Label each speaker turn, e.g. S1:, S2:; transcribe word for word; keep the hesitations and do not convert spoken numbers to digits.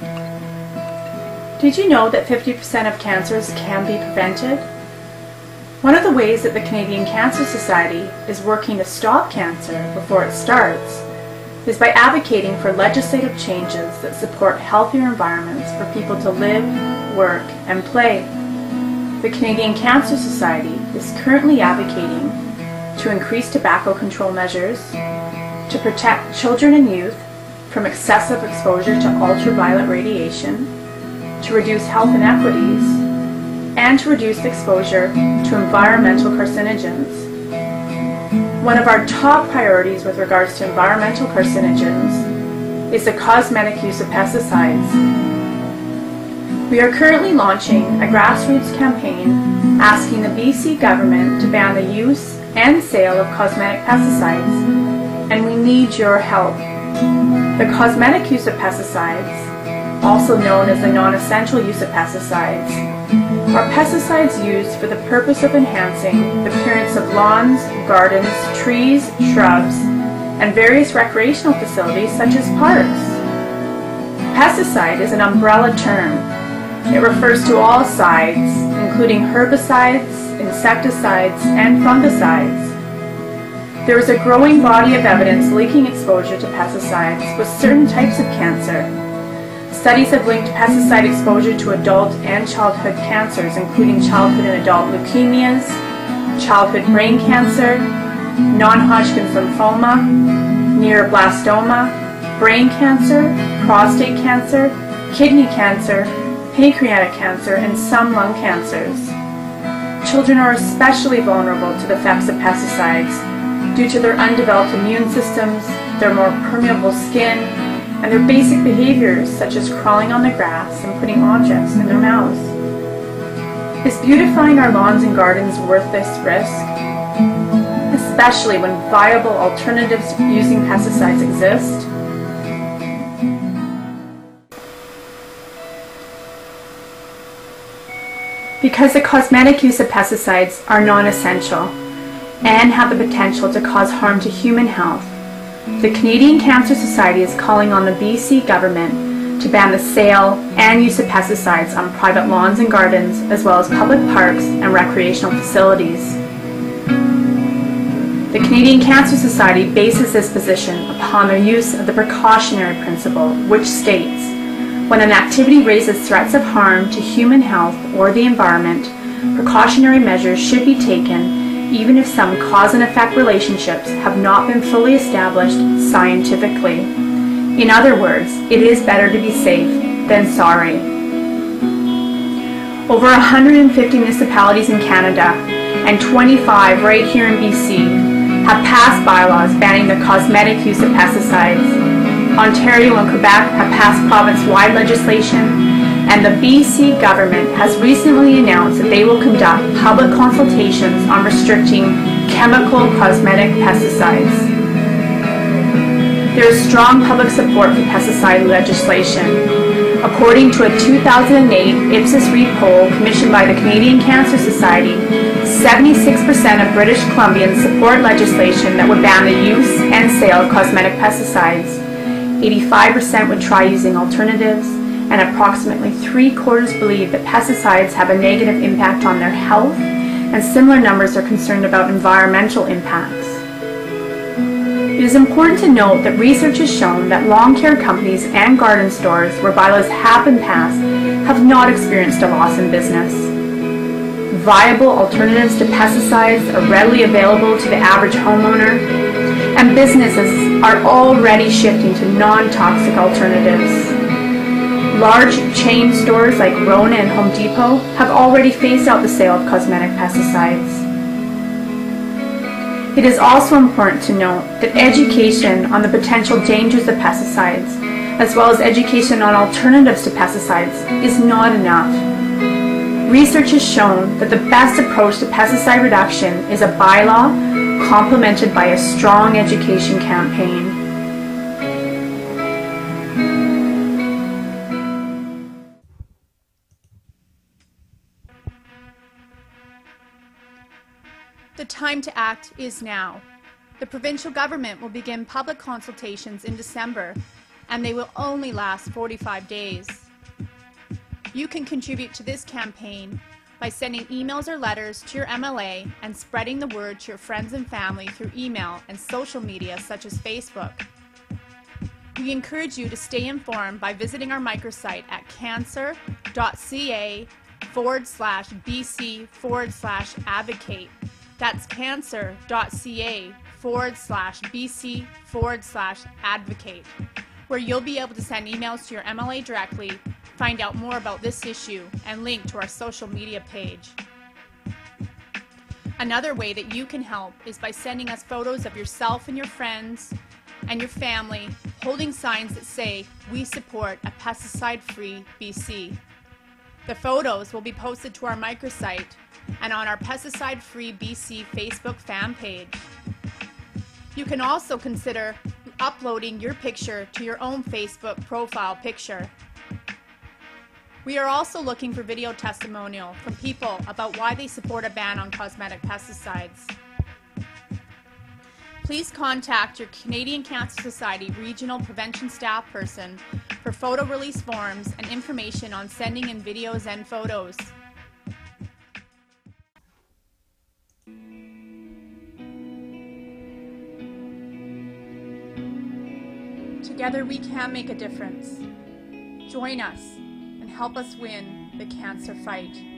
S1: Did you know that fifty percent of cancers can be prevented? One of the ways that the Canadian Cancer Society is working to stop cancer before it starts is by advocating for legislative changes that support healthier environments for people to live, work, and play. The Canadian Cancer Society is currently advocating to increase tobacco control measures, to protect children and youth from excessive exposure to ultraviolet radiation, to reduce health inequities, and to reduce exposure to environmental carcinogens. One of our top priorities with regards to environmental carcinogens is the cosmetic use of pesticides. We are currently launching a grassroots campaign asking the B C government to ban the use and sale of cosmetic pesticides, and we need your help. The cosmetic use of pesticides, also known as the non-essential use of pesticides, are pesticides used for the purpose of enhancing the appearance of lawns, gardens, trees, shrubs, and various recreational facilities such as parks. Pesticide is an umbrella term. It refers to all sides, including herbicides, insecticides, and fungicides. There is a growing body of evidence linking exposure to pesticides with certain types of cancer. Studies have linked pesticide exposure to adult and childhood cancers, including childhood and adult leukemias, childhood brain cancer, non-Hodgkin's lymphoma, neuroblastoma, brain cancer, prostate cancer, kidney cancer, pancreatic cancer, and some lung cancers. Children are especially vulnerable to the effects of pesticides due to their undeveloped immune systems, their more permeable skin, and their basic behaviors such as crawling on the grass and putting objects in their mouths. Is beautifying our lawns and gardens worth this risk? Especially when viable alternatives to using pesticides exist? Because the cosmetic use of pesticides are non-essential and have the potential to cause harm to human health, the Canadian Cancer Society is calling on the B C government to ban the sale and use of pesticides on private lawns and gardens, as well as public parks and recreational facilities. The Canadian Cancer Society bases this position upon their use of the precautionary principle, which states, when an activity raises threats of harm to human health or the environment, precautionary measures should be taken even if some cause and effect relationships have not been fully established scientifically. In other words, it is better to be safe than sorry. Over one hundred fifty municipalities in Canada and twenty-five right here in B C have passed bylaws banning the cosmetic use of pesticides. Ontario and Quebec have passed province-wide legislation, and the B C government has recently announced that they will conduct public consultations on restricting chemical cosmetic pesticides. There is strong public support for pesticide legislation. According to a two thousand eight Ipsos Reid poll commissioned by the Canadian Cancer Society, seventy-six percent of British Columbians support legislation that would ban the use and sale of cosmetic pesticides. eighty-five percent would try using alternatives, and approximately three-quarters believe that pesticides have a negative impact on their health, and similar numbers are concerned about environmental impacts. It is important to note that research has shown that lawn care companies and garden stores where bylaws have been passed have not experienced a loss in business. Viable alternatives to pesticides are readily available to the average homeowner, and businesses are already shifting to non-toxic alternatives. Large chain stores like Rona and Home Depot have already phased out the sale of cosmetic pesticides. It is also important to note that education on the potential dangers of pesticides, as well as education on alternatives to pesticides, is not enough. Research has shown that the best approach to pesticide reduction is a bylaw complemented by a strong education campaign. The time to act is now. The provincial government will begin public consultations in December, and they will only last forty-five days. You can contribute to this campaign by sending emails or letters to your M L A and spreading the word to your friends and family through email and social media such as Facebook. We encourage you to stay informed by visiting our microsite at cancer.ca forward slash BC forward slash advocate. That's cancer.ca forward slash BC forward slash advocate, where you'll be able to send emails to your M L A directly, find out more about this issue, and link to our social media page. Another way that you can help is by sending us photos of yourself and your friends and your family holding signs that say, "We support a pesticide-free B C." The photos will be posted to our microsite and on our Pesticide Free B C Facebook fan page. You can also consider uploading your picture to your own Facebook profile picture. We are also looking for video testimonial from people about why they support a ban on cosmetic pesticides. Please contact your Canadian Cancer Society Regional Prevention Staff Person for photo release forms and information on sending in videos and photos. Together we can make a difference. Join us and help us win the cancer fight.